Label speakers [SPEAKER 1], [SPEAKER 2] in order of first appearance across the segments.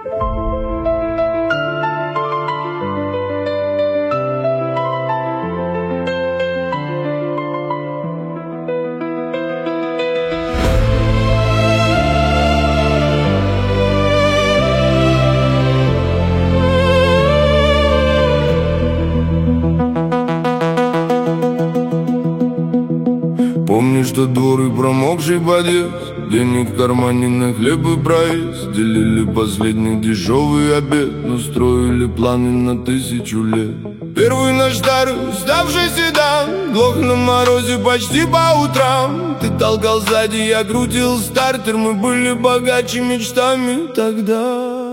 [SPEAKER 1] Помнишь тот двор и промокший подъезд? Денег в кармане на хлеб и проезд. Делили последний дешевый обед, но строили планы на 1000 лет. Первый наш старый, ставший седан, глох на морозе почти по утрам. Ты толкал сзади, я крутил стартер. Мы были богаче мечтами тогда.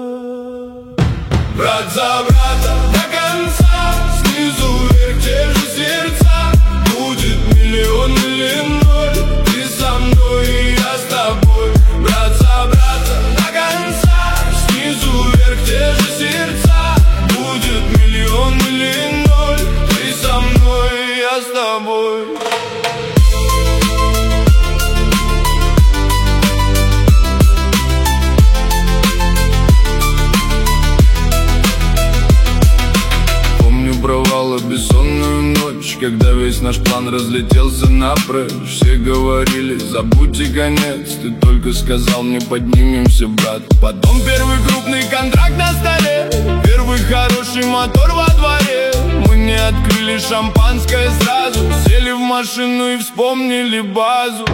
[SPEAKER 1] Брат за брата до конца, снизу вверх те же сердца. Будет миллион или ноль, ты со мной и я с тобой. Брат за брата до конца, снизу вверх те же сердца. Будет миллион или ноль, ты со мной и я с тобой. Провала бессонную ночь, когда весь наш план разлетелся напрочь. Все говорили, забудьте конец, ты только сказал мне, поднимемся, брат. Потом первый крупный контракт на столе, первый хороший мотор во дворе. Мы не открыли шампанское сразу, сели в машину и вспомнили базу.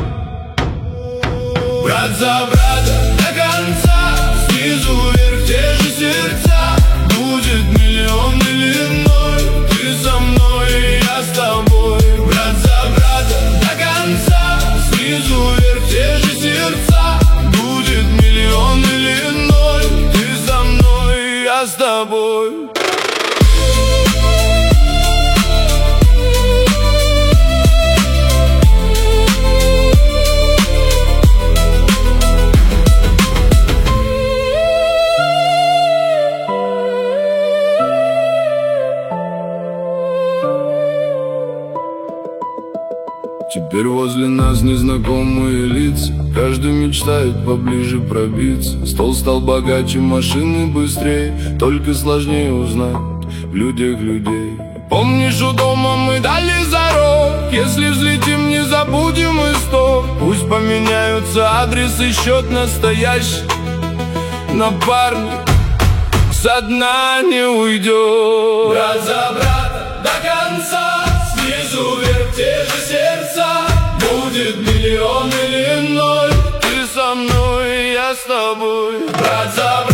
[SPEAKER 1] Брат за брата до конца, снизу вверх те же сердца. Будет миллион или ноль, ты со мной и я с тобой. Брат за брата до конца, снизу вверх те же сердца. Будет миллион или ноль, ты со мной и я с тобой. Теперь возле нас незнакомые лица, каждый мечтает поближе пробиться. Стол стал богаче, машины быстрее, только сложнее узнать в людях людей. Помнишь, у дома мы дали зарок, если взлетим, не забудем исток. Пусть поменяются адрес и счет настоящий, напарник со дна не уйдет. Брат за брата до конца, снизу вверх те же сердца. Будет миллион или ноль, ты со мной и я с тобой. Брат за брата.